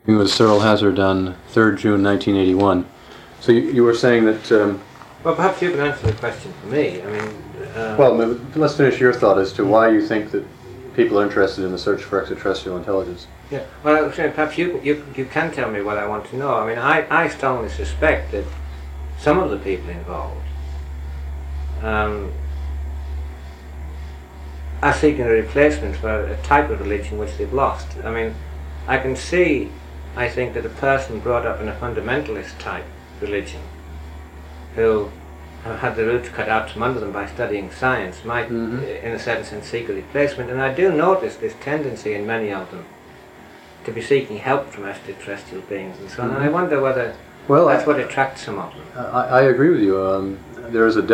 It was Cyril Hazard on 3rd June 1981. So you were saying that... well, perhaps you can answer the question for me. I mean... well, let's finish your thought as to why you think that people are interested in the search for extraterrestrial intelligence. Yeah, well, I was saying perhaps you can tell me what I want to know. I mean, I strongly suspect that some of the people involved are seeking a replacement for a type of religion which they've lost. I mean, I can see, I think, that a person brought up in a fundamentalist type religion who had the roots cut out from under them by studying science might, in a certain sense, seek a replacement. And I do notice this tendency in many of them to be seeking help from extraterrestrial beings and so on. And I wonder whether that's what attracts some of them. I agree with you. There is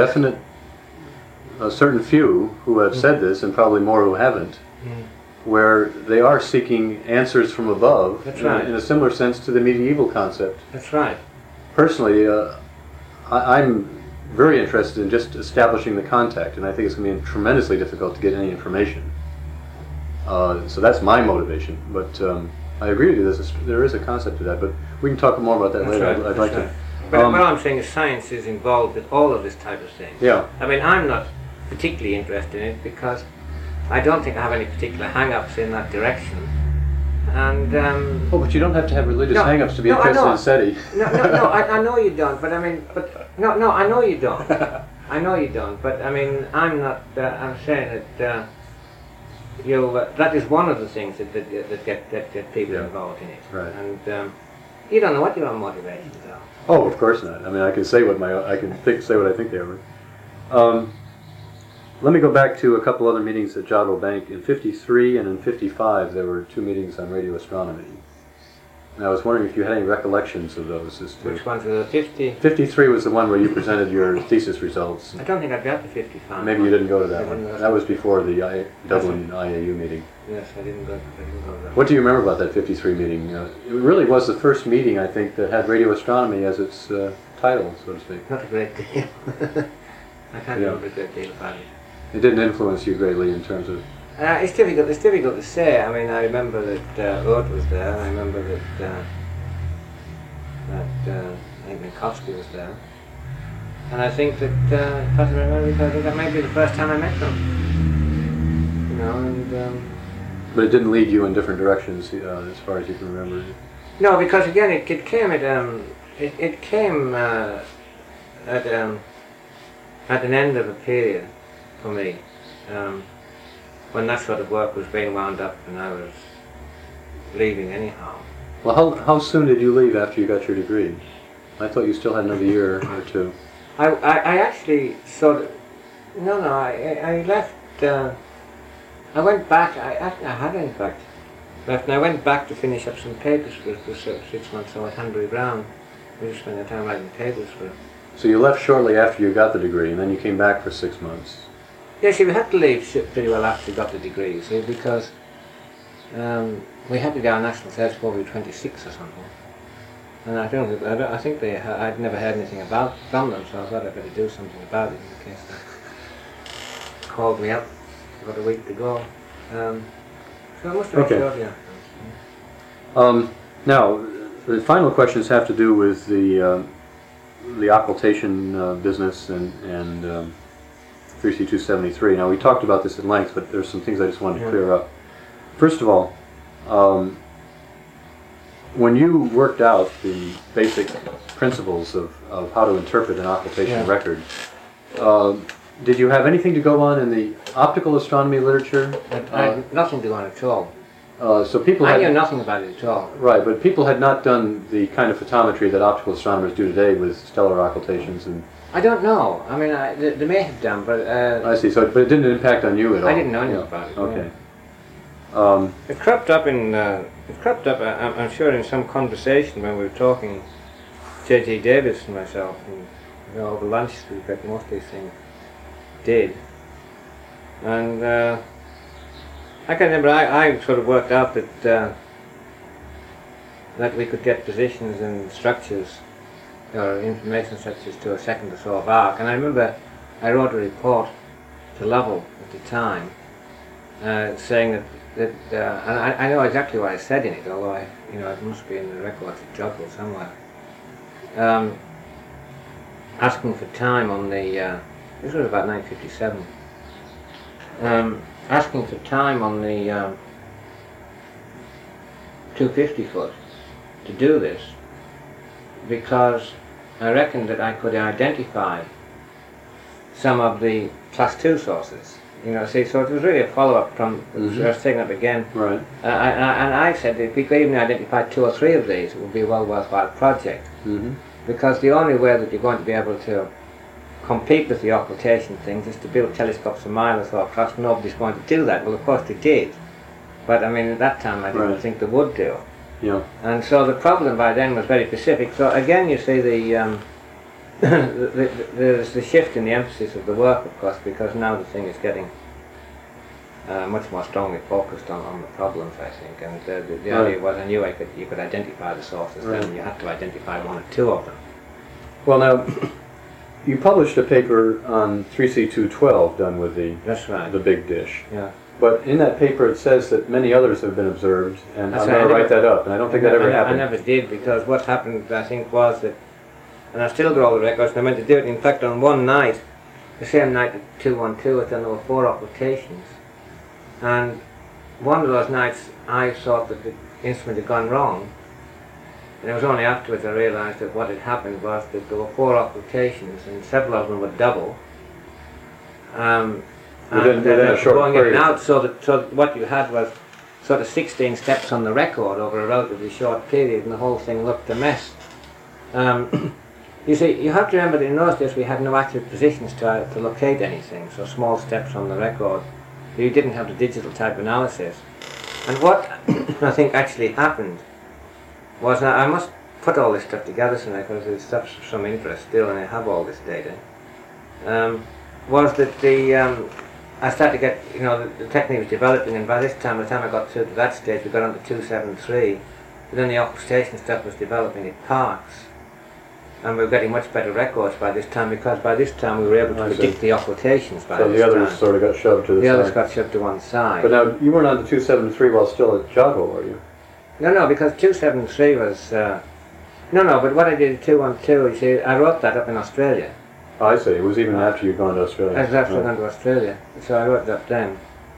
a certain few who have said this, and probably more who haven't, where they are seeking answers from above. That's right. In a similar sense to the medieval concept. That's right. Personally, I'm very interested in just establishing the contact, and I think it's going to be tremendously difficult to get any information. So that's my motivation. But I agree with you. There is a concept to that, but we can talk more about that later. Right. I'd like to. But what I'm saying is science is involved with all of this type of thing. Yeah. I mean, I'm not particularly interested in it because I don't think I have any particular hang-ups in that direction. And but you don't have to have religious hang-ups to be interested in SETI. I know you don't. But I mean, I know you don't. I know you don't. But I mean, I'm not. I'm saying that that is one of the things that get people involved in it. Right. And you don't know what your motivations are. Oh, of course not. I mean, I can say what I think they are. Let me go back to a couple other meetings at Jodrell Bank. In 53 and in 55, there were 2 meetings on radio astronomy. And I was wondering if you had any recollections of those. Which ones were the 50? 53 was the one where you presented your thesis results. I don't think I've got the 55. Maybe you didn't go to that one. That was before the Dublin IAU meeting. Yes, I didn't go to that. What do you remember about that 53 meeting? It really was the first meeting, I think, that had radio astronomy as its title, so to speak. Not a great deal. I can't remember a great deal about it. It didn't influence you greatly in terms of... It's difficult to say. I mean, I remember that Oort was there. I remember that I think Minkowski was there. And I think that, if I remember, I think that might be the first time I met them. You know, and... But it didn't lead you in different directions, as far as you can remember. No, because again, it came at an end of a period for me, when that sort of work was being wound up and I was leaving anyhow. Well, how soon did you leave after you got your degree? I thought you still had another year or two. I actually sort of... No, I left... I went back, I had in fact left, and I went back to finish up some papers for 6 months so at Hanbury Brown. We just spent the time writing papers for it. So you left shortly after you got the degree, and then you came back for 6 months. Yes, we had to leave pretty well after we got the degree, see, because we had to do our national test before we were 26 or something. And I think I'd never heard anything from them, so I thought I'd better do something about it in case they called me up. About a week to go. So I must have been short, yeah. Now, the final questions have to do with the occultation business and 3C273. Now, we talked about this at length, but there's some things I just wanted to clear up. First of all, when you worked out the basic principles of how to interpret an occultation record, did you have anything to go on in the optical astronomy literature? I had nothing to go on at all. So people I knew nothing about it at all. Right, but people had not done the kind of photometry that optical astronomers do today with stellar occultations and... I don't know. I mean, they may have done, but... I see. So, but it didn't impact on you at all? I didn't know anything about it. Okay. No. It cropped up I'm sure, in some conversation when we were talking, J.G. Davis and myself, and over lunch we got most of these things did. And I can remember I sort of worked out that we could get positions and structures or information structures to a second or so of arc. And I remember I wrote a report to Lovell at the time saying that that, and I know exactly what I said in it, although it must be in the records of Jodrell somewhere. Asking for time on the, this was about 1957. Asking for time on the 250 foot to do this, because I reckoned that I could identify some of the class 2 sources. See, so it was really a follow-up from, I was taken up again. Right. And I said that if we could even identify 2 or 3 of these, it would be a well worthwhile project. Because the only way that you're going to be able to compete with the occultation things is to build telescopes a mile or so across. Nobody's going to do that. Well, of course they did. But I mean, at that time I didn't think they would do. Yeah. And so the problem by then was very specific. So again, you see there's the shift in the emphasis of the work, of course, because now the thing is getting much more strongly focused on the problems, I think. And the idea was, I knew you could identify the sources, then you had to identify 1 or 2 of them. Well, now, you published a paper on 3C212 done with That's right. the big dish. Yeah. But in that paper it says that many others have been observed, and That's I'm going to write that up, and I don't think that ever happened. I never did, because what happened, I think, was that, and I still got all the records, and I meant to do it. In fact, on one night, the same night that 212, then there were 4 occultations. And one of those nights I thought that the instrument had gone wrong, and it was only afterwards I realised that what had happened was that there were 4 occultations, and several of them were double. Within a short going period. in and out, so that what you had was sort of 16 steps on the record over a relatively short period, and the whole thing looked a mess. You see, you have to remember that in those days we had no accurate positions to locate anything, so small steps on the record. You didn't have the digital type analysis. And what I think actually happened was, now I must put all this stuff together tonight because it's stuff of some interest still, and I have all this data, was that I started to get, the technique was developing, and by the time I got through to that stage, we got on to 273, but then the occultation stuff was developing at Parkes, and we were getting much better records by this time, because by this time we were able to predict the occultations by this time. So the others sort of got shoved to the side. The others got shoved to one side. But now, you weren't on to 273 while still at Jodrell, were you? No, because 273 was... but what I did at 212, you see, I wrote that up in Australia. Oh, I see. It was even after you'd gone to Australia. I was after I'd gone to Australia, so I wrote it up then.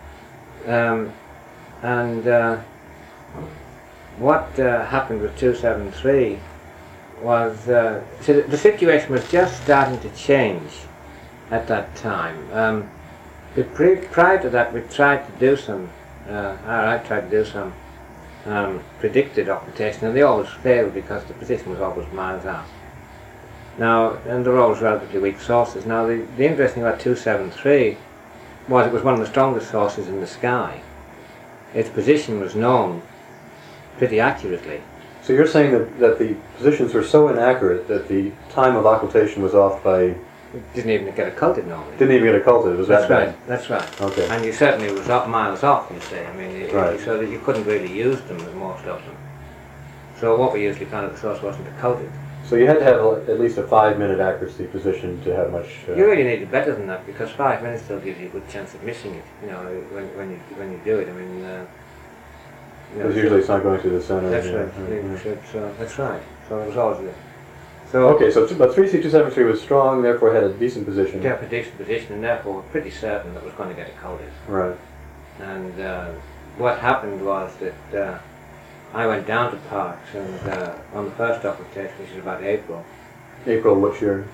What happened with 273 was, so the situation was just starting to change at that time. Prior to that, we tried to do some, I tried to do some predicted occultation, and they always failed because the position was always miles out. Now, and they're always relatively weak sources. Now, the interesting about 273 was it was one of the strongest sources in the sky. Its position was known pretty accurately. So you're saying that the positions were so inaccurate that the time of occultation was off by... It didn't even get occulted normally. Didn't even get occulted, it was that bad? That's right. Okay. And you certainly was miles off, you see. I mean, right. So that you couldn't really use them with most of them. So what we usually found, that the source wasn't occulted. So you had to have at least a 5-minute accuracy position to have much... You really needed better than that, because 5 minutes still gives you a good chance of missing it, when you do it. I mean... Because usually it's not going to the center. That's right. That's right. So it was always there. So okay, but 3C273 was strong, therefore had a decent position. Yeah, a decent position, and therefore pretty certain that it was going to get occulted. Right. And what happened was that I went down to Parkes, and on the first occultation, which was about April. April which year?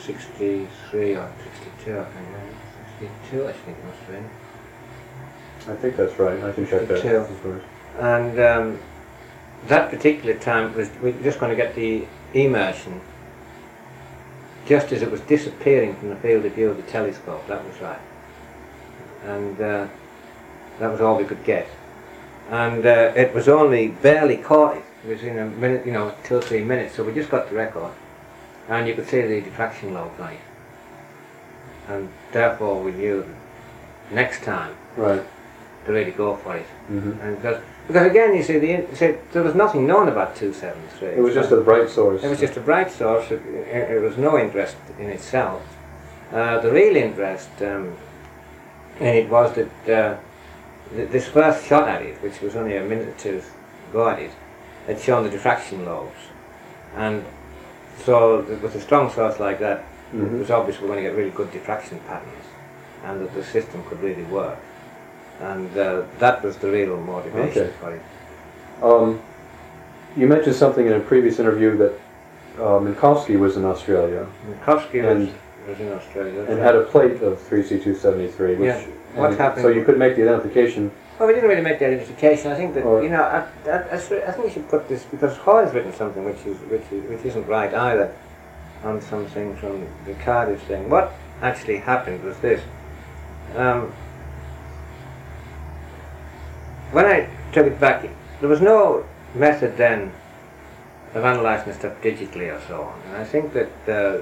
63 or 62, I think. 62, I think it must have been. I think that's right. I can check that. 62. Of course. And that particular time we were just going to get the immersion just as it was disappearing from the field of view of the telescope. That was right. And that was all we could get. And it was only barely caught it. It was in a minute, 2 or 3 minutes, so we just got the record. And you could see the diffraction lobe on it. And therefore we knew next time right. to really go for it. Mm-hmm. And because again, you see, there was nothing known about 273. It was just a bright source. It was just a bright source. It was no interest in itself. The real interest in it was that this first shot at it, which was only a minute or two's go at it, had shown the diffraction lobes. And so with a strong source like that, it was obvious we were going to get really good diffraction patterns and that the system could really work. And that was the real motivation for it. You mentioned something in a previous interview that Minkowski was in Australia. Minkowski was in Australia. And had a plate of 3C273. Which, yeah. What happened? So you could make the identification. Well, we didn't really make the identification. I think that I think we should put this, because Hoyle's written something which isn't right either on something from the Cardiff thing. What actually happened was this. When I took it back, there was no method then of analysing the stuff digitally or so on. And I think that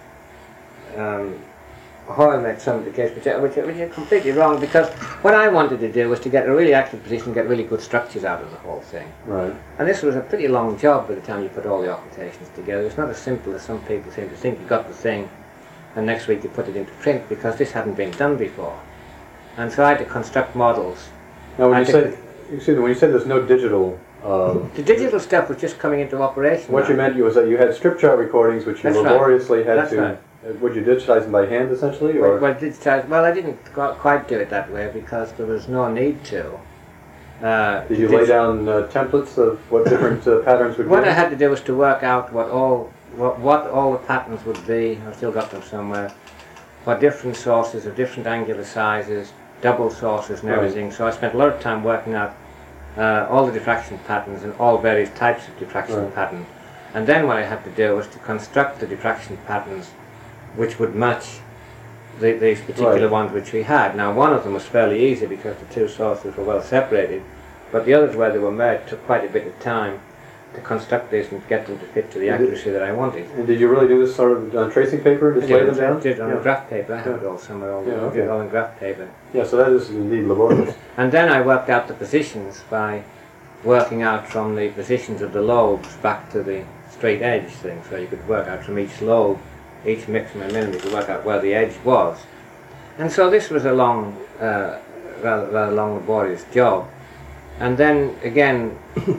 Hoyle made some of the case which are completely wrong, because what I wanted to do was to get a really accurate position, get really good structures out of the whole thing. Right. And this was a pretty long job by the time you put all the occultations together. It's not as simple as some people seem to think. You got the thing and next week you put it into print, because this hadn't been done before. And so I had to construct models. Now when you said there's no digital... the digital stuff was just coming into operation. What you meant was that you had strip chart recordings which you laboriously had to... Right. Would you digitize them by hand essentially? Or? Well, I didn't quite do it that way because there was no need to. Did you lay down templates of what different patterns would be? What I had to do was to work out what all the patterns would be. I've still got them somewhere. What different sources of different angular sizes, double sources and everything. So I spent a lot of time working out all the diffraction patterns and all various types of diffraction patterns. And then what I had to do was to construct the diffraction patterns which would match these particular ones which we had. Now one of them was fairly easy because the two sources were well separated, but the others where they were made took quite a bit of time to construct these and get them to fit to the accuracy that I wanted. And did you really do this sort of on tracing paper, just lay them down? I did on graph paper. I have it all somewhere, I did all on graph paper. Yeah, so that is indeed laborious. And then I worked out the positions by working out from the positions of the lobes back to the straight edge thing, so you could work out from each lobe, each maximum millimeter, to work out where the edge was. And so this was a long, rather long, laborious job. And then again,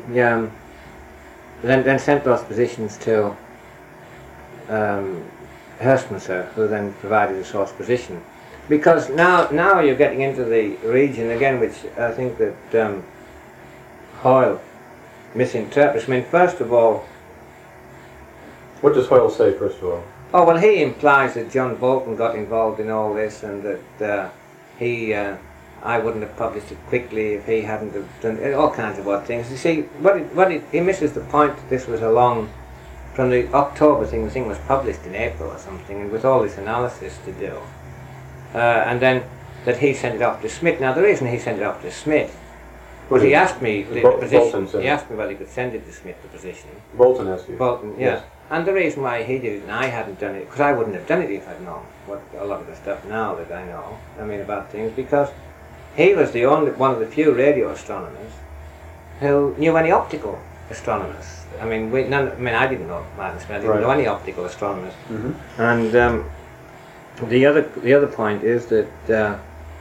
then sent those positions to Herstmusser, who then provided a source position. Because now you're getting into the region again, which I think that Hoyle misinterprets. I mean, first of all, what does Hoyle say, first of all? Oh, well, he implies that John Bolton got involved in all this, and that I wouldn't have published it quickly if he hadn't have done all kinds of odd things. You see, he misses the point that this was from the October thing, the thing was published in April or something, and with all this analysis to do. And then that he sent it off to Smith. Now, the reason he sent it off to Smith was he asked me the position. He asked me whether he could send it to Smith, the position. Bolton asked you? Bolton, yeah. Yes. And the reason why he did it and I hadn't done it, because I wouldn't have done it if I'd known what a lot of the stuff now that I know, about things, because he was one of the few radio astronomers who knew any optical astronomers. I mean, I didn't know Martin Smith. I didn't know any optical astronomers. Mm-hmm. And the other point is that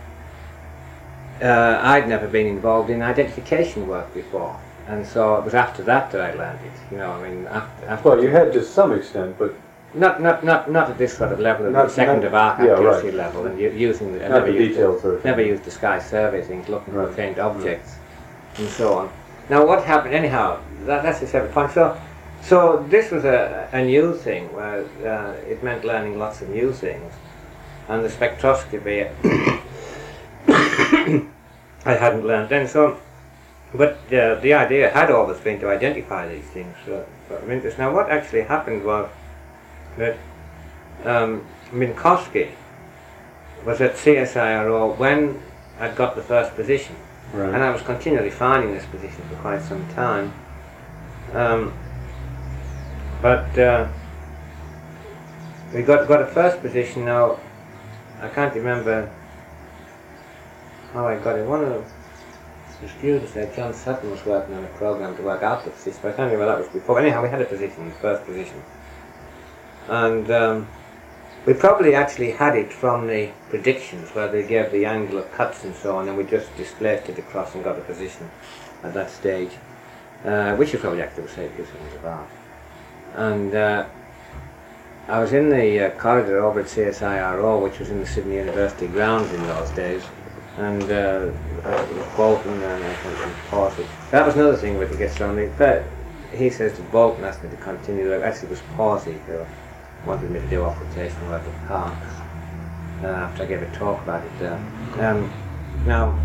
I'd never been involved in identification work before. And so it was after that I learned it, after well, you had to some extent, but not at this sort of level, at the second of arc accuracy level, and using the never used the sky survey things, looking for faint objects, and so on. Now what happened? Anyhow, that's a separate point. So this was a new thing where it meant learning lots of new things, and the spectroscopy I hadn't learned then. So. But the idea had always been to identify these things of interest. Now what actually happened was that Minkowski was at CSIRO when I'd got the first position. Right. And I was continually finding this position for quite some time. But we got a first position. Now I can't remember how I got it. One of the students said John Sutton was working on a program to work out the position, but I can't remember that was before. Anyhow, we had a position, the first position. And We probably actually had it from the predictions where they gave the angle of cuts and so on, and we just displaced it across and got a position at that stage, which is probably actually the safest thing about. And I was in the corridor over at CSIRO, which was in the Sydney University grounds in those days, and it was Bolton and I think Pawsey. That was another thing with the gets on me. But he says that Bolton asked me to continue. Actually, it was Pawsey who wanted me to do occultation work at Parkes after I gave a talk about it there. Now,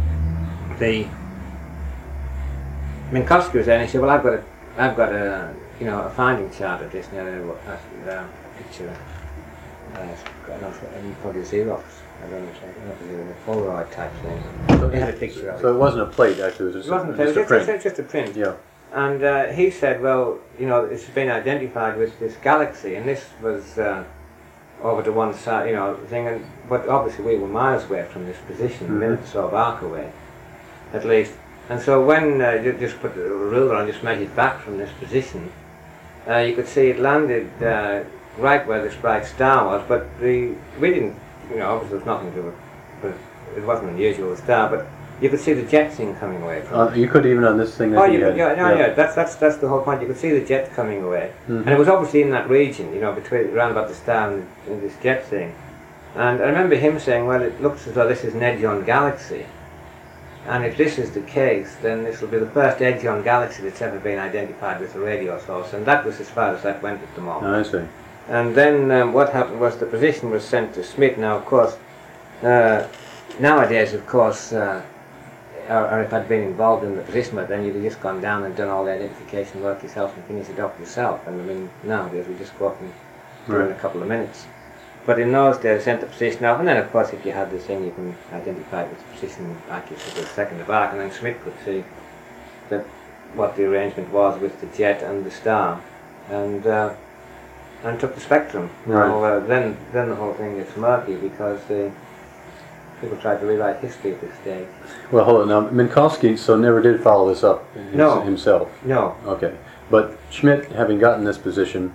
Minkowski was there, and he said, "Well, I've got a a finding chart of this, picture. Probably a Xerox. I don't know if it was a Polaroid type thing. It had a picture of it. So it wasn't a plate, actually. It was Just a print. Yeah. And he said, well, it's been identified with this galaxy, and this was over to one side, thing. But obviously we were miles away from this position, a minute or so of arc away, at least. And so when you just put the ruler on, just measured back from this position, you could see it landed right where this bright star was. But we didn't, obviously there was nothing to it, but it wasn't unusual star. But you could see the jet thing coming away from it. You could even on this thing. Yeah. That's the whole point. You could see the jet coming away, and it was obviously in that region, between around about the star and this jet thing. And I remember him saying, "Well, it looks as though this is an edge-on galaxy, and if this is the case, then this will be the first edge-on galaxy that's ever been identified with a radio source." And that was as far as that went at the moment. Oh, I see. And then what happened was the position was sent to Smith. Now, of course, nowadays, of course. Or if I'd been involved in the position, but then you'd have just gone down and done all the identification work yourself and finished it off yourself. And I mean, nowadays we just go up and do it in a couple of minutes. But in those days, sent the position off, and then of course, if you had the thing, you can identify it with the position accuracy for the second of arc, and then Smith could see that what the arrangement was with the jet and the star, and took the spectrum. Right. Now, then the whole thing gets murky because people tried to rewrite history at this stage. Well, hold on. Now, Minkowski never did follow this up himself. No. Okay. But Schmidt, having gotten this position,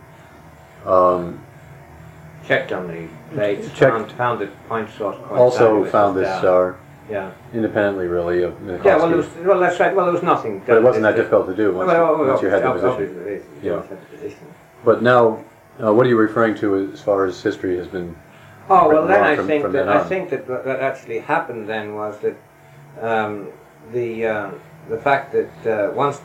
checked on the plates, found the point source. Also found this star. Yeah. Independently, really, of Minkowski. Yeah. That's right. Well, there was nothing. But it wasn't that difficult to do once you had the position. Yeah. But now, what are you referring to as far as history has been? Oh well, then I think that what actually happened then was that the fact that once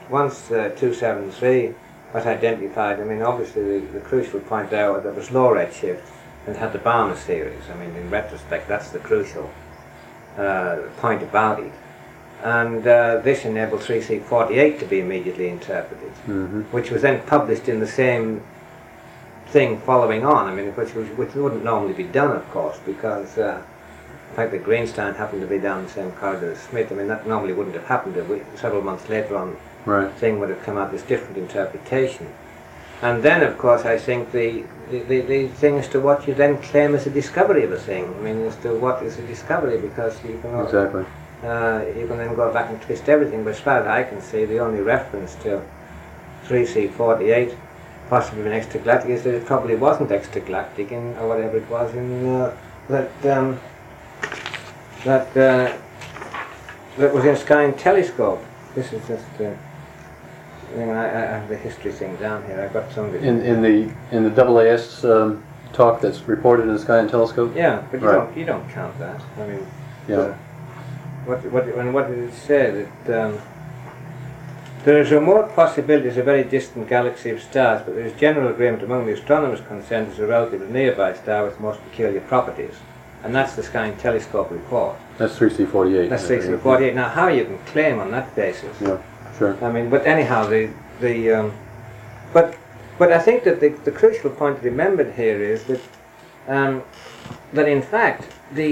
273 was identified, I mean, obviously the crucial point there was that it was low redshift and had the Balmer series. I mean, in retrospect, that's the crucial point about it. And this enabled 3C48 to be immediately interpreted, which was then published in the same thing following on, I mean, which wouldn't normally be done, of course, because the fact that Greenstein happened to be down the same corridor as Smith, I mean, that normally wouldn't have happened. Several months later on, thing would have come out with different interpretation. And then, of course, I think the thing as to what you then claim as a discovery of a thing. I mean, as to what is a discovery, because you can you can then go back and twist everything. But as far as I can see, the only reference to 3C48 possibly an extragalactic is that it probably wasn't extragalactic or whatever it was that was in Sky and Telescope. This is just I have the history thing down here. I've got some of it in the AAS talk that's reported in Sky and Telescope. Yeah, but you don't count that. I mean, what did it say that? There is a remote possibility as a very distant galaxy of stars, but there is general agreement among the astronomers concerned as a relatively nearby star with most peculiar properties. And that's the Sky and Telescope report. That's 3C48. That's 3C48. Now, how you can claim on that basis? Yeah, sure. I mean, but anyhow, but I think that the crucial point to remember here is that that in fact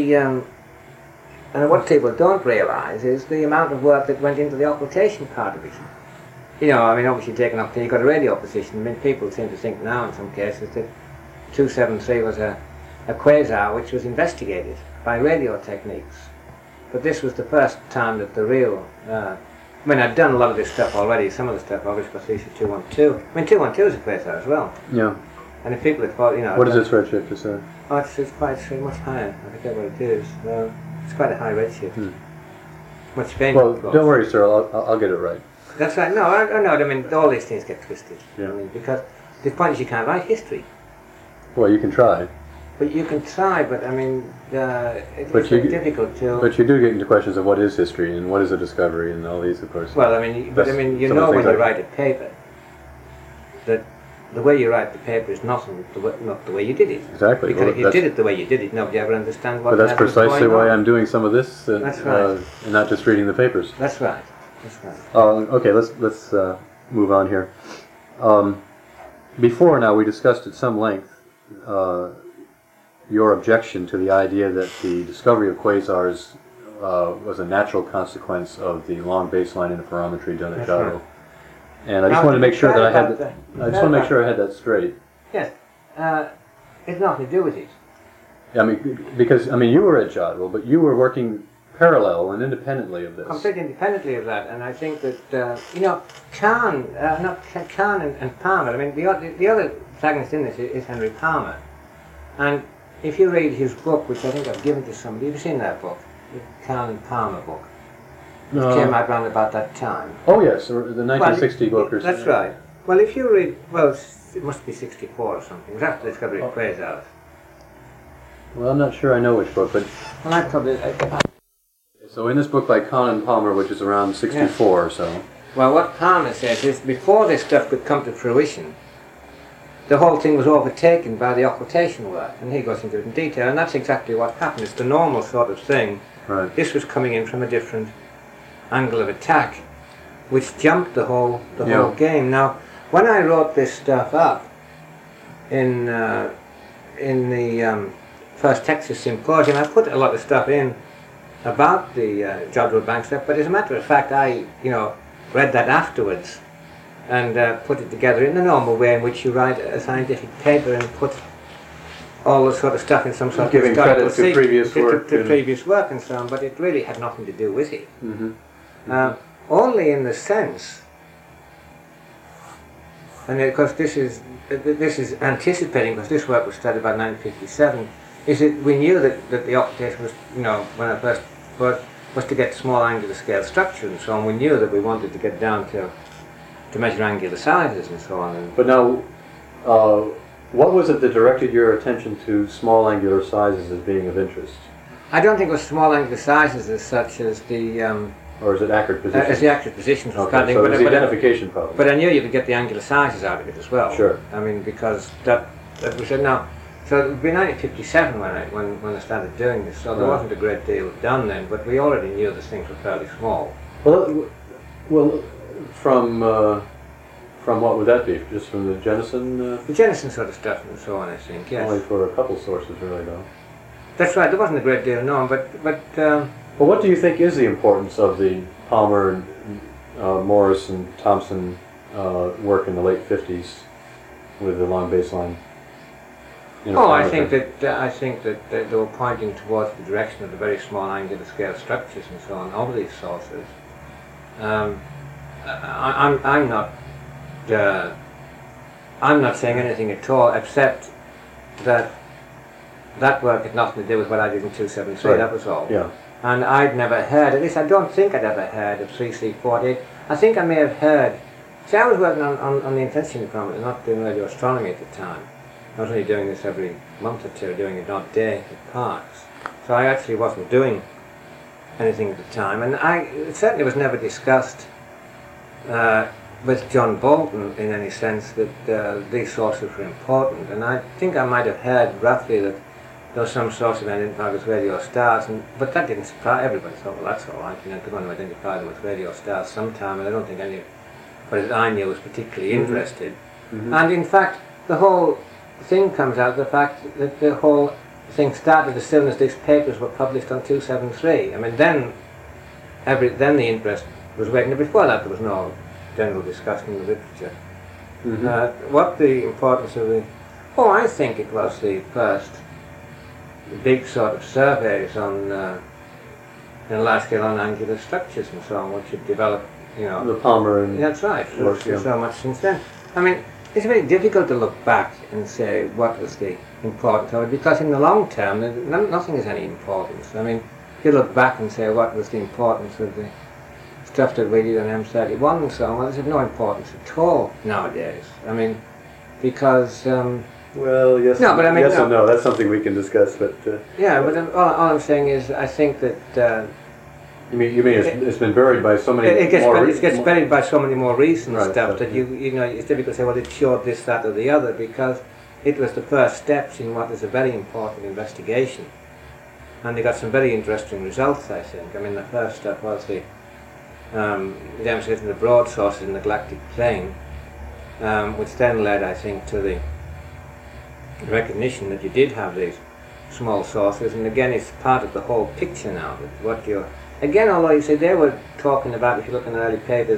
and what people don't realise is the amount of work that went into the occultation part of it. I mean, obviously taken up, you got a radio position. I mean, people seem to think now in some cases that 273 was a quasar which was investigated by radio techniques. But this was the first time that the real... I mean, I'd done a lot of this stuff already, some of the stuff obviously for 3C212. I mean, 212 is a quasar as well. Yeah. And if people had thought, you know... What is its redshift, you said? Oh, it's quite much higher. I forget what it is. It's quite a high redshift. Much fainter. Well, don't worry, sir. I'll get it right. That's right. No, I know. I mean, all these things get twisted. Yeah. I mean, because the point is you can't write history. Well, you can try. But you can try, but I mean, it's But very difficult to... But you do get into questions of what is history and what is a discovery and all these, of course. Well, I mean, but I mean, you some of know the when things you write a paper that the way you write the paper is not the way you did it. Exactly. Because Well, if you did it the way you did it, nobody ever understands what. But that's happened precisely going why on. I'm doing some of this, That's right. and not just reading the papers. That's right. That's right. Okay, let's move on here. Before now, we discussed at some length your objection to the idea that the discovery of quasars was a natural consequence of the long baseline interferometry done at Jodrell. And I just wanted to make sure that I had that. I just want to make sure I had that straight. Yes, it's nothing to do with it. I mean, because you were at Jodrell, but you were working parallel and independently of this. Completely independently of that, and I think that Kahn and Palmer. I mean, the other protagonist in this is Henry Palmer, and if you read his book, which I think I've given to somebody, have you seen that book, the Kahn and Palmer book? It came out around about that time. Oh yes, the 1960 book or something. That's right. Well, if you read, it must be 64 or something. It was after the discovery of quasars. Well, I'm not sure I know which book, but... Well, I probably... So in this book by Kahn and Palmer, which is around 64 or so... Well, what Palmer says is, before this stuff could come to fruition, the whole thing was overtaken by the occultation work, and he goes into it in detail, and that's exactly what happened. It's the normal sort of thing. Right. This was coming in from a different angle of attack, which jumped the whole game. Now, when I wrote this stuff up in the first Texas Symposium, I put a lot of stuff in about the Jodrell Bank stuff, but as a matter of fact, I read that afterwards and put it together in the normal way in which you write a scientific paper and put all the sort of stuff in some sort Giving of credit to previous work. to previous work and so on, but it really had nothing to do with it. Mm-hmm. Only in the sense, and of course this is anticipating, because this work was started about 1957, is that we knew that the occultation was, when I first was to get small angular scale structure and so on. We knew that we wanted to get down to measure angular sizes and so on. But now, what was it that directed your attention to small angular sizes as being of interest? I don't think it was small angular sizes as such as the... or is it accurate positions? As the accurate positions was okay, so it's the identification problem. But I knew you could get the angular sizes out of it as well. Sure. I mean, because that we said now. So it would be 1957 when I started doing this. So there wasn't a great deal done then, but we already knew the things were fairly small. Well, from what would that be? Just from the Jennison? The Jennison sort of stuff and so on, I think. Yes. Only for a couple sources, really, though. That's right. There wasn't a great deal known, but. Well, what do you think is the importance of the Palmer and Morris and Thompson work in the late 50s with the long baseline? I think that they were pointing towards the direction of the very small angular scale structures and so on of these sources. I'm not saying anything at all, except that work had nothing to do with what I did in 273. Right. That was all. Yeah. And I'd never heard, at least I don't think I'd ever heard of 3C48. I think I may have heard. See, I was working on the intensity department and not doing radio astronomy at the time. I was only doing this every month or two, doing an odd day at Parkes. So I actually wasn't doing anything at the time. And it certainly was never discussed with John Bolton in any sense that these sources were important. And I think I might have heard roughly that there was some source of identified as radio stars, but that didn't surprise everybody. Thought, well, that's all right. They're going to identify them as radio stars sometime, and I don't think anybody that I knew was particularly interested. Mm-hmm. And in fact, the whole thing comes out of the fact that the whole thing started as soon as these papers were published on 273. I mean, then the interest was waking. Before that, there was no general discussion in the literature. Mm-hmm. What the importance of the... I think it was the first big sort of surveys on large scale on angular structures and so on, which had developed, the Palmer and... That's right. So much since then. I mean, it's very difficult to look back and say what was the importance of it, because in the long term, nothing has any importance. I mean, if you look back and say what was the importance of the stuff that we did on M31 and so on, well, there's no importance at all nowadays. I mean, because... well, yes, no, but I mean, yes and no. That's something we can discuss. But yeah, but all I'm saying is, I think that you mean it's been buried by so many. It gets buried by so many more recent right, stuff that you know it's difficult to say, well, it showed this, that, or the other, because it was the first steps in what is a very important investigation, and they got some very interesting results. I think. I mean, the first step was the demonstration of the broad sources in the galactic plane, which then led, I think, to the recognition that you did have these small sources, and again it's part of the whole picture now, that what you're, again, although you say they were talking about, if you look in the early papers,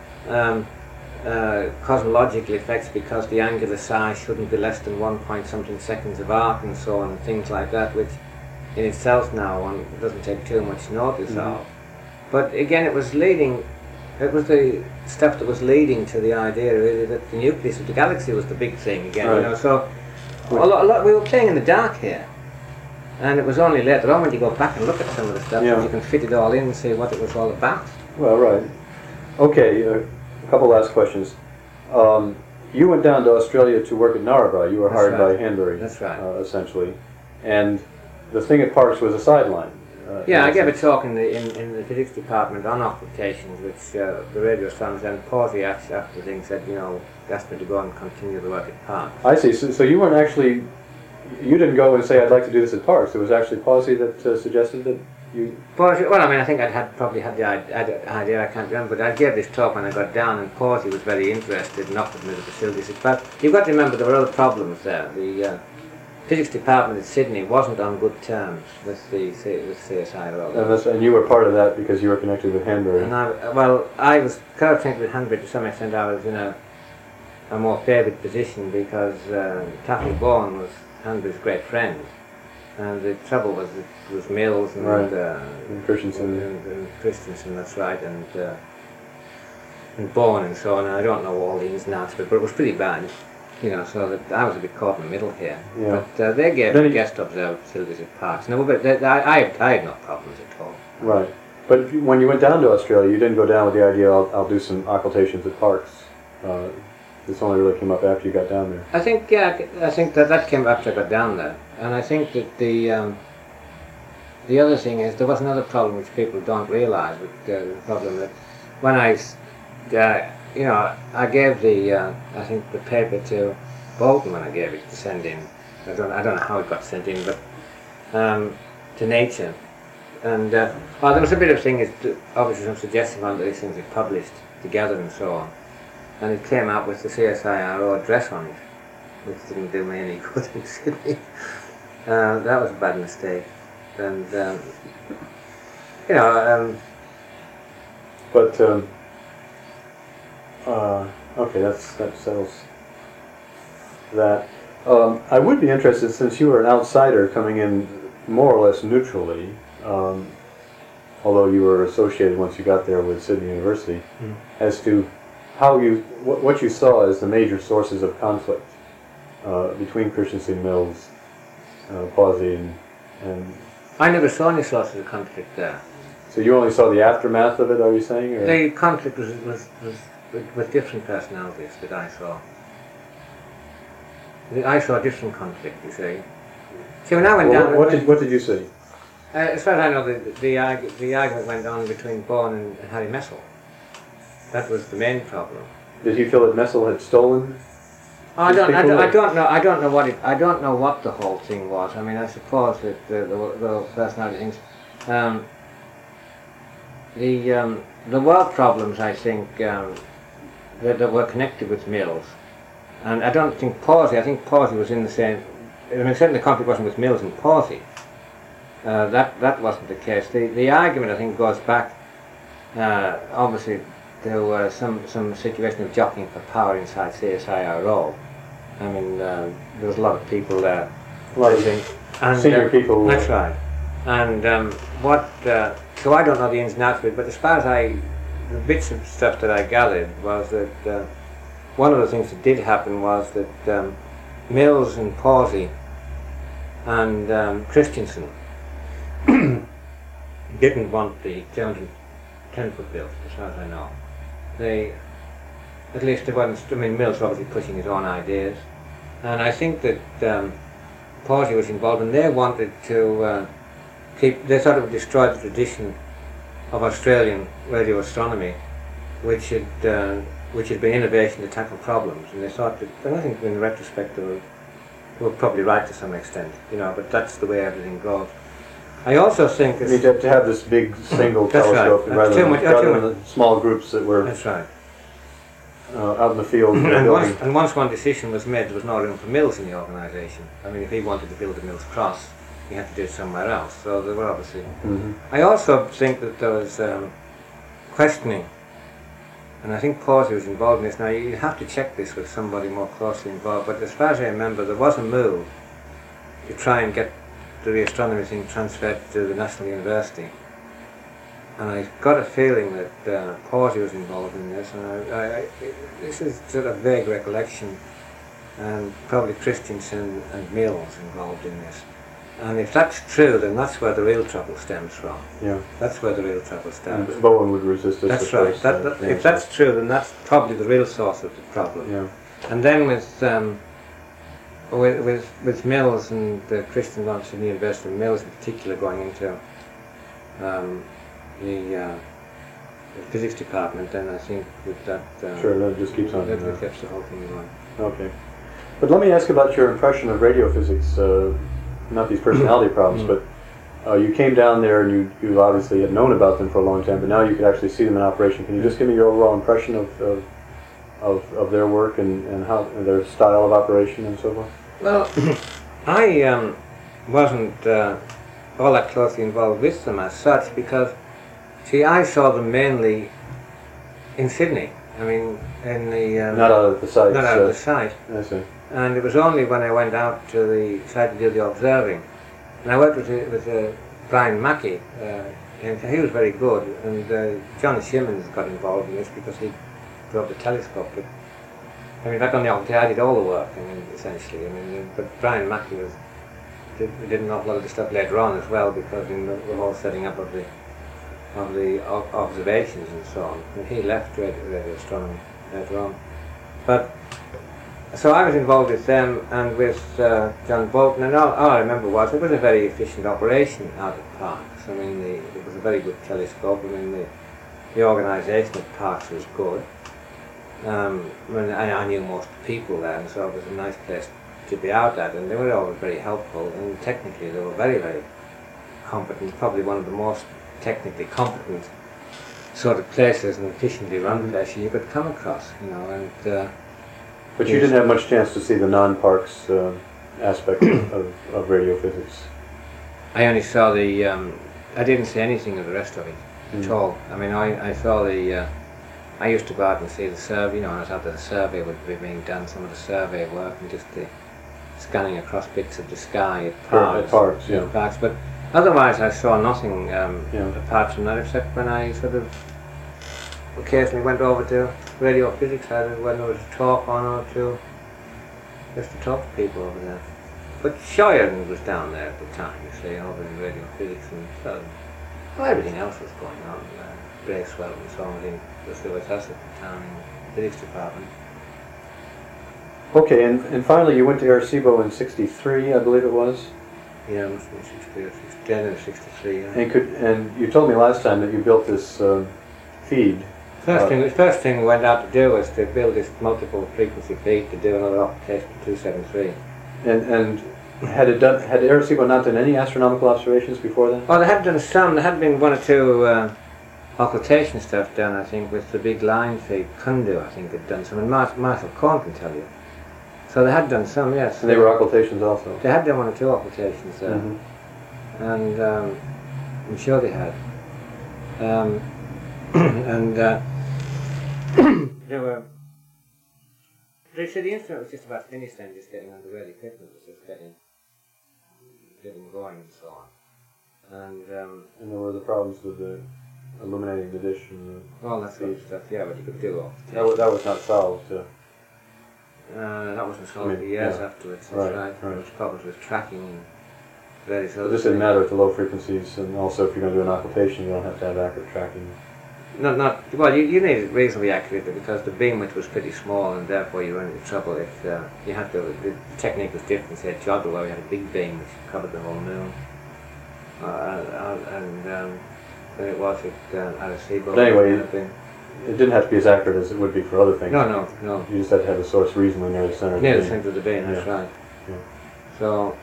cosmological effects because the angular size shouldn't be less than 1 point something seconds of arc and so on, and things like that, which in itself now one doesn't take too much notice of. But again, it was the stuff that was leading to the idea really that the nucleus of the galaxy was the big thing again, you know, so a lot, we were playing in the dark here, and it was only later on when you go back and look at some of the stuff that you can fit it all in and see what it was all about. Well, right. Okay, a couple last questions. You went down to Australia to work at Narrabri. You were hired by Hanbury. That's right. Essentially. And the thing at Parkes was a sideline. Yeah, I gave a talk in the physics department on occultations, which the radio astronomers, and Pawsey actually after the thing said, you know, asked me to go and continue the work at Parkes. I see. So you weren't actually, you didn't go and say, I'd like to do this at Parkes. It was actually Pawsey that suggested that you... Pawsey, well, I mean, I think probably had the idea, I can't remember, but I gave this talk when I got down, and Pawsey was very interested and offered me the facilities. But you've got to remember there were other problems there. The physics department in Sydney wasn't on good terms with CSIRO. And you were part of that because you were connected with Hanbury. And I was kind of connected with Hanbury to some extent. I was in a more favoured position because Taffy Bourne was Hanbury's great friend, and the trouble was it was Mills and, and Christensen. And Christensen, that's right, and Bourne and so on. And I don't know all the ins and outs of it, but it was pretty bad. You know, so that I was a bit caught in the middle here. Yeah. But they gave me guest observer facilities at Parkes. No, but I had no problems at all. Right. But when you went down to Australia, you didn't go down with the idea, I'll do some occultations at Parkes. This only really came up after you got down there. I think that came after I got down there. And I think that the other thing is, there was another problem which people don't realise, the problem that when I gave I think the paper to Bolton when I gave it to send in. I don't know how it got sent in, but to Nature. And there was a bit of thing, obviously some suggesting on these things it published together and so on. And it came out with the CSIRO address on it, which didn't do me any good in Sydney. That was a bad mistake. And, okay, that settles that. I would be interested, since you were an outsider coming in more or less neutrally, although you were associated once you got there with Sydney University, as to how what you saw as the major sources of conflict between Christensen, Mills, Pawsey, and... I never saw any sources of conflict there. So you only saw the aftermath of it, are you saying? Or? The conflict was with different personalities that I saw. I saw different conflict, you see. So when I went down... What did you see? As far as I know, the argument went on between Bourne and Harry Messel. That was the main problem. Did he feel that Messel had stolen? I don't know. I don't know what the whole thing was. I mean, I suppose that the personality things. There were problems, I think, that were connected with Mills, and I don't think Pawsey. I think Pawsey was in the same. I mean, certainly the conflict wasn't with Mills and Pawsey. That wasn't the case. The argument, I think, goes back. Obviously, there were some situation of jockeying for power inside CSIRO. I mean, there was a lot of people there. A lot of senior people. That's right. And so I don't know the ins and outs of it, but as far as the bits of stuff that I gathered was that one of the things that did happen was that Mills and Pawsey and Christensen didn't want the 210-foot built, as far as I know. They, at least they weren't, I mean, Mills was obviously pushing his own ideas, and I think that Pawsey was involved, and they wanted to they thought it would destroy the tradition of Australian radio astronomy, which had been innovation to tackle problems, and they thought that, and I think in retrospect they were probably right to some extent, you know, but that's the way everything goes. I also think you need to have this big single telescope right. rather than the small groups that were that's right. Out in the field. And once one decision was made, there was no room for Mills in the organisation. I mean, if he wanted to build a Mills Cross, he had to do it somewhere else. So there were obviously. Mm-hmm. I also think that there was questioning, and I think Pawsey was involved in this. Now you have to check this with somebody more closely involved. But as far as I remember, there was a move to try and get the astronomy thing transferred to the National University. And I got a feeling that Pawsey was involved in this, and this is sort of vague recollection, and probably Christensen and Mills involved in this. And if that's true, then that's where the real trouble stems from. Yeah. That's where the real trouble stems. And Bowen would resist this. That's right. If that's true, then that's probably the real source of the problem. Yeah. And then with Mills and the Christian launch in the University of Mills in particular going into the physics department, then I think with that sure, that just keeps on. That keeps the whole thing going. Okay, but let me ask about your impression of radio physics. Not these personality problems, but you came down there and you obviously had known about them for a long time, but now you could actually see them in operation. Can you just give me your overall impression of their work and how their style of operation and so forth? Well, I wasn't all that closely involved with them as such because, see, I saw them mainly in Sydney. I mean, in the not out of the site. Not out of the site. I see. And it was only when I went out to the site to do the observing, and I worked with Brian Mackey, and he was very good. And John Shimmons got involved in this because he drove the telescope. But I mean, back on the Octave, I did all the work. I mean, essentially. I mean, but Brian Mackey did an awful lot of the stuff later on as well, because in the whole setting up of the observations and so on. And he left radio astronomy later on. But so I was involved with them and with John Bolton, and all I remember was it was a very efficient operation out at Parkes. I mean, it was a very good telescope. I mean, the organisation at Parkes was good. I knew most of the people there, and so it was a nice place to be out at, and they were always very helpful, and technically they were very, very competent, probably one of the most technically competent sort of places and efficiently run places you could come across, you know. And but you didn't have much chance to see the non-Parkes aspect of radio physics. I only saw I didn't see anything of the rest of it at all. I mean, I saw I used to go out and see the survey, you know, and I thought that the survey would be being done, some of the survey work, and just the scanning across bits of the sky at Parkes. At Parkes, yeah. Parkes. But otherwise I saw nothing apart from that, except when I sort of occasionally went over to radio physics when there was a talk on or two, just to talk to people over there. But Sheridan was down there at the time, you see, over in radio physics, and so everything else was going on. Bracewell and so on, was there with us at the time in the physics department. Okay, and finally you went to Arecibo in '63, I believe it was. Yeah, it must have been 63 or 63. Yeah. And you told me last time that you built this feed. The first thing we went out to do was to build this multiple frequency feed to do another application to 273. And had Arecibo not done any astronomical observations before that? Oh, they had done some. There had been one or two occultation stuff done, I think, with the big line feed. Kundu, I think, had done some, and Marshall Cohn can tell you. So they had done some, yes. And they were occultations also? They had done one or two occultations there. Mm-hmm. And I'm sure they had. They were. They said the instrument was just about finished then, just getting underway. The equipment was just getting going and so on. And there were the problems with the illuminating the dish and all that sort of stuff. Yeah, what you could do. That was not solved. it wasn't sold for years afterwards. That's right. There was problems with tracking and various other It just didn't matter at the low frequencies, and also if you're going to do an occultation, you don't have to have accurate tracking. Well, you need it reasonably accurate because the beam width was pretty small, and therefore you run into trouble if you had to. The technique was different. Say at Jodrell, where we had a big beam which covered the whole moon, and then it was at Arecibo. But anyway, it didn't have to be as accurate as it would be for other things. No. You just had to have the source reasonably near the center. Near the center of the beam. That's right. Yeah. So,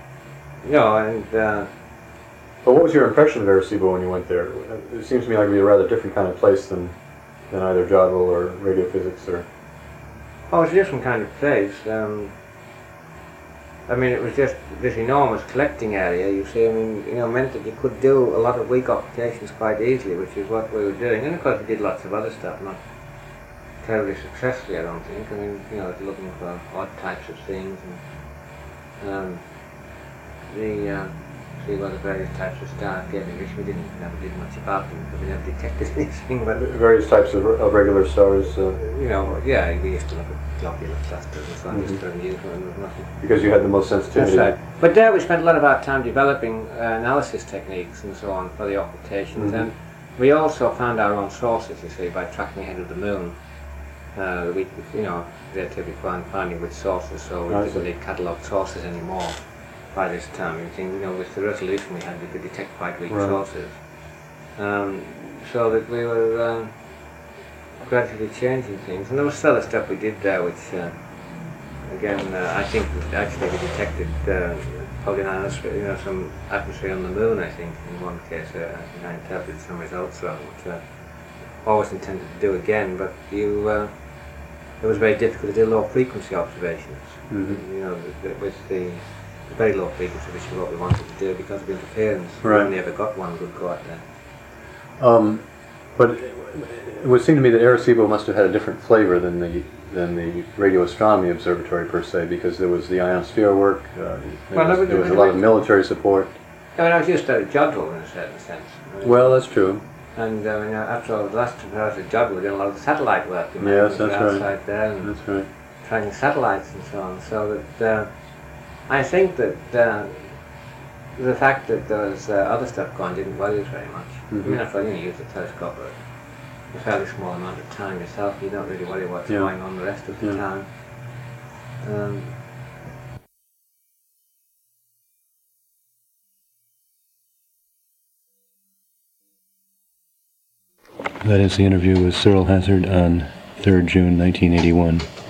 But what was your impression of Arecibo when you went there? It seems to me like it would be a rather different kind of place than either Jodrell or radiophysics or... Oh, it's a different kind of place. It was just this enormous collecting area, you see. Meant that you could do a lot of weak occultations quite easily, which is what we were doing. And of course we did lots of other stuff, not terribly successfully, I don't think. Looking for odd types of things and see what the various types of stars gave me, which we never did much about them because we never detected anything. But various types of regular stars. We used to look at globular clusters and so on, just for amusement, and there was nothing. Because you had the most sensitivity. That's right. But there we spent a lot of our time developing analysis techniques and so on for the occultations, and we also found our own sources, you see, by tracking ahead of the moon. Relatively finding which sources, so we didn't need catalogued sources anymore. By this time, with the resolution we had, we could detect quite weak sources. So that we were gradually changing things. And there was other stuff we did there, which, I think actually we detected some atmosphere on the moon, I think, in one case. I interpreted some results wrong, which I always intended to do again, but it was very difficult to do low frequency observations. With the very low frequency, which is what we wanted to do because of interference. We only ever got one good go at that. But it would seem to me that Arecibo must have had a different flavor than the radio astronomy observatory per se, because there was the ionosphere work. There was a lot of military support. I was used to Jodrell in a certain sense. Well, that's true. And after all, the last time I was at Jodrell, we were doing a lot of satellite work. Yes, that's right. Outside there, and that's right. Tracking satellites and so on. So that I think that the fact that there was other stuff going didn't worry us very much. After all, you use the telescope a fairly small amount of time yourself. You don't really worry what's going on the rest of the time. That is the interview with Cyril Hazard on 3rd June 1981.